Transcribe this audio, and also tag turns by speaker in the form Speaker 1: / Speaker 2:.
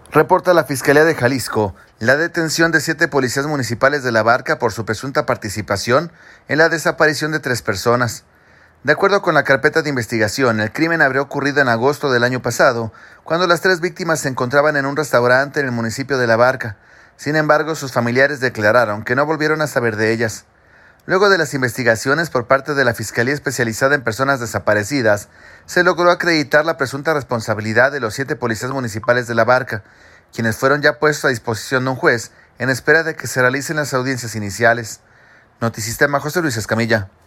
Speaker 1: Reporta la Fiscalía de Jalisco la detención de 7 policías municipales de La Barca por su presunta participación en la desaparición de 3 personas. De acuerdo con la carpeta de investigación, el crimen habría ocurrido en agosto del año pasado, cuando las 3 víctimas se encontraban en un restaurante en el municipio de La Barca. Sin embargo, sus familiares declararon que no volvieron a saber de ellas. Luego de las investigaciones por parte de la Fiscalía Especializada en Personas Desaparecidas, se logró acreditar la presunta responsabilidad de los 7 policías municipales de La Barca, quienes fueron ya puestos a disposición de un juez en espera de que se realicen las audiencias iniciales. Notisistema, José Luis Escamilla.